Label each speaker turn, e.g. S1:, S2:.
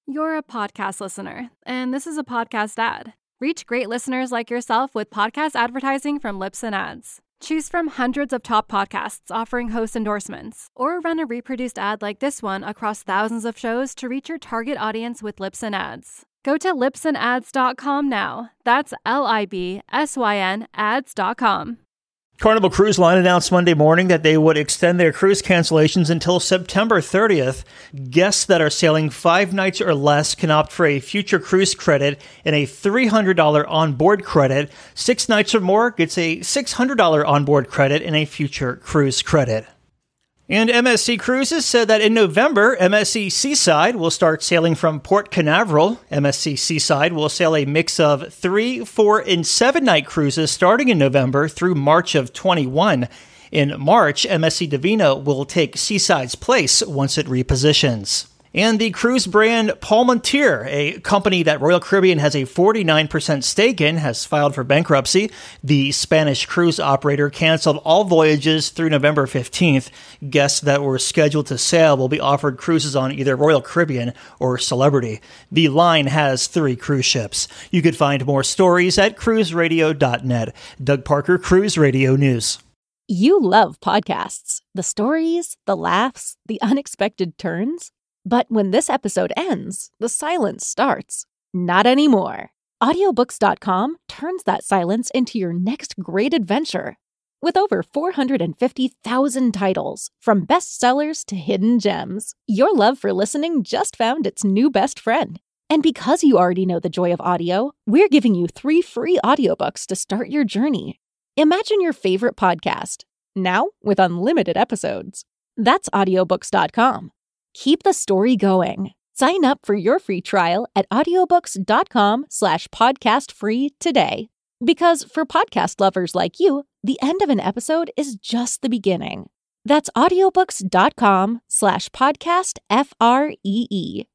S1: You're a podcast listener, and this is a podcast ad. Reach great listeners like yourself with podcast advertising from Libsyn Ads. Choose from hundreds of top podcasts offering host endorsements, or run a reproduced ad like this one across thousands of shows to reach your target audience with Libsyn Ads. Go to libsynads.com now. That's LIBSYN ads.com.
S2: Carnival Cruise Line announced Monday morning that they would extend their cruise cancellations until September 30th. Guests that are sailing 5 nights or less can opt for a future cruise credit and a $300 onboard credit. 6 nights or more gets a $600 onboard credit and a future cruise credit. And MSC Cruises said that in November, MSC Seaside will start sailing from Port Canaveral. MSC Seaside will sail a mix of 3, 4, and 7-night cruises starting in November through March of 21. In March, MSC Divina will take Seaside's place once it repositions. And the cruise brand Palmentier, a company that Royal Caribbean has a 49% stake in, has filed for bankruptcy. The Spanish cruise operator canceled all voyages through November 15th. Guests that were scheduled to sail will be offered cruises on either Royal Caribbean or Celebrity. The line has 3 cruise ships. You could find more stories at cruiseradio.net. Doug Parker, Cruise Radio News.
S3: You love podcasts. The stories, the laughs, the unexpected turns. But when this episode ends, the silence starts. Not anymore. Audiobooks.com turns that silence into your next great adventure. With over 450,000 titles, from bestsellers to hidden gems, your love for listening just found its new best friend. And because you already know the joy of audio, we're giving you 3 free audiobooks to start your journey. Imagine your favorite podcast, now with unlimited episodes. That's audiobooks.com. Keep the story going. Sign up for your free trial at audiobooks.com/podcastfree today. Because for podcast lovers like you, the end of an episode is just the beginning. That's audiobooks.com/podcastfree.